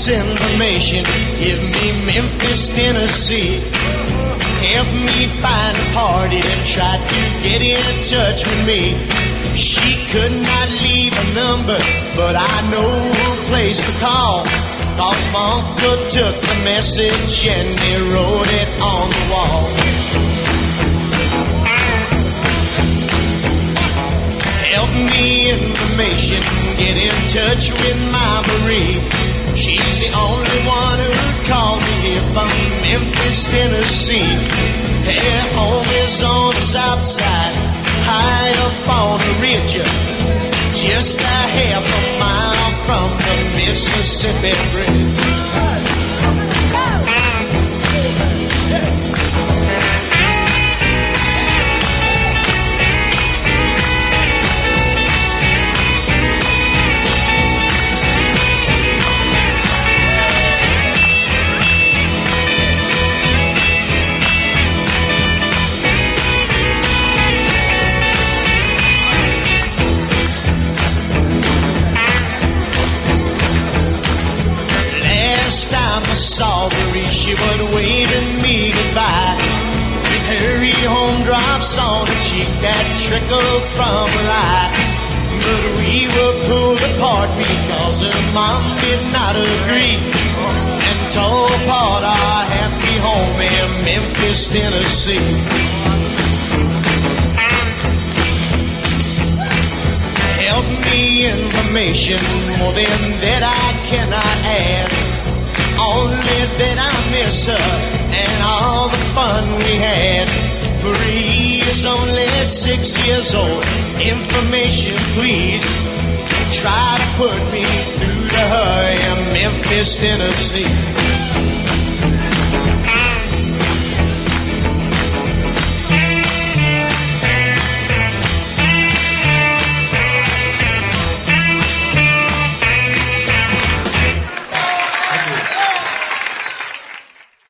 this information. Give me Memphis, Tennessee. Help me find a party that tried to get in touch with me. She could not leave a number, but I know a place to call. Cause my uncle took the message and he wrote it on the wall. Help me information, get in touch with my Marie. She's the only one who'd call me here from Memphis, Tennessee. Her home is on the south side, high up on the ridge, just a half a mile from the Mississippi Bridge. Last time I saw Marie, she was waving me goodbye. With her home drops on her cheek that trickled from her eye. But we were pulled apart because her mom did not agree, and tore apart our happy home in Memphis, Tennessee. Help me information, more than that I cannot add. Only that I miss her and all the fun we had. Marie is only 6 years old. Information, please. Try to put me through to her in Memphis, Tennessee.